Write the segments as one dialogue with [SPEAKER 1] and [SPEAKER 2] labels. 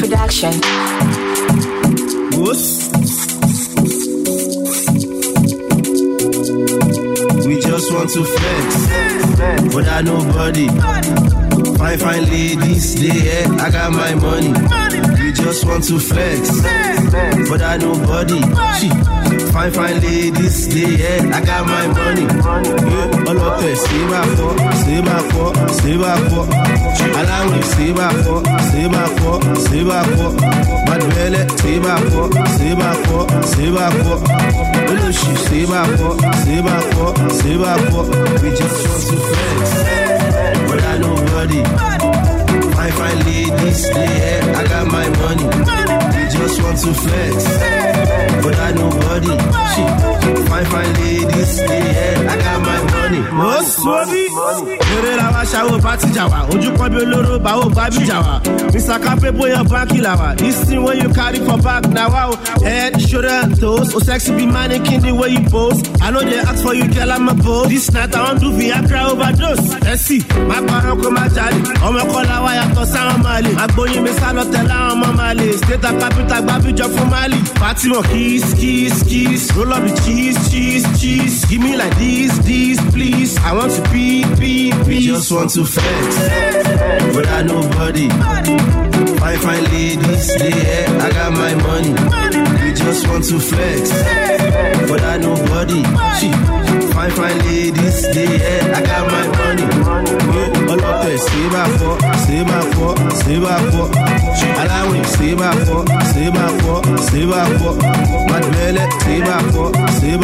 [SPEAKER 1] production.
[SPEAKER 2] We just want to flex, but I nobody. Fine ladies, they here, I got my money. We just want to flex, but I nobody. Fine ladies, they here, I got my money. All of this, stay back for. Allow me, stay back for. Bad belly, stay back for. Olushi, stay back for. We just want to flex, but I nobody. Fine ladies, they here, I got my money. We just want to flex, but I nobody. Fine ladies, they here, I got my money. Ere la wa shawo party jawa, oju kan bi oloro ba o gba bi jawa. Mr. Cape boy your bank lawa. This thing when you carry for back now wow. Head, shoulder, toes, oh sexy be mannequin the way you pose. I know they ask for you, girl, I'm a pose. This night I want to Viagra overdose. Let's see, my parents come at Charlie. Oh my God, I have to sound Mali. I go you, Miss Alotella, I'm Mali. State of capital, baby, job for Mali. Party more kiss. Roll up the cheese. Give me like this, please. I want to be. We just want to flex, but I nobody. Fine ladies, they here, I got my money. We just want to flex, but I nobody. Fine ladies, they here, I got my money. All of this, stay back for. Allow me, stay back for. Bad belly, stay back for.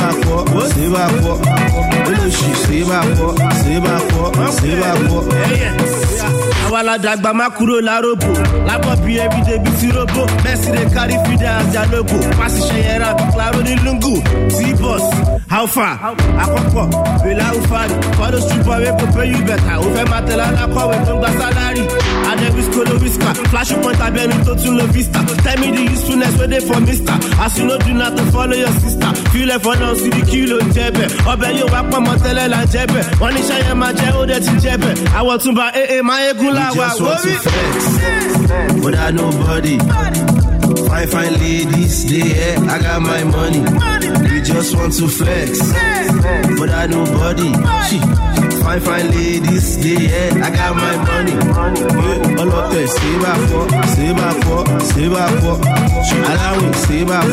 [SPEAKER 2] Olushi, stay back for. Awala dagba makuro la robo. La popi everyday be si robo. Messi they carry feeder as their logo. Passi shayera be claro ni lungu. Z-Boss, how far? Akoko, Bela Ufari. For the stripper we go pay you better. Ufe matela la kwa we don't got salary. And then we skolo whisker. Flash up point abeni to lo vista. Tell me the usefulness where they for mister. As you know do not to follow your sister. Feel it for now see the kilo jebe. Obe you wak pa motele la jebe. Wani shaye ma je ode ti jebe. I want to buy my egula. We just want to flex, but I nobody. Fine ladies, they here, I got my money. We just want to flex, but I nobody. Fine ladies, they here, I got my money. All of this, stay back for. Allow me, stay back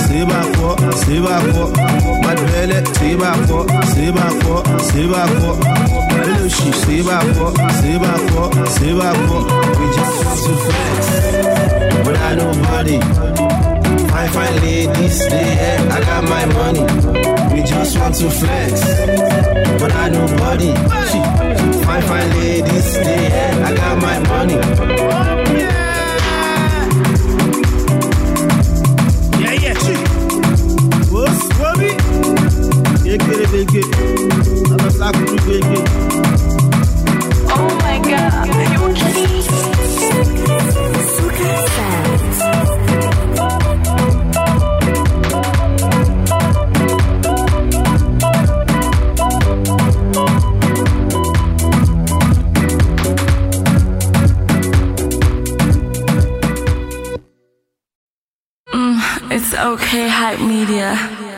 [SPEAKER 2] for. Bad belly, stay back for. Olushi, stay back for. We just want to flex, but I nobody. Fine ladies, they here, I got my money. We just want to flex, but I nobody. Fine ladies, they here, I got my money. Yeah. What's Bobby?
[SPEAKER 1] Oh my God, you kidding?
[SPEAKER 3] It's okay, Hype Media.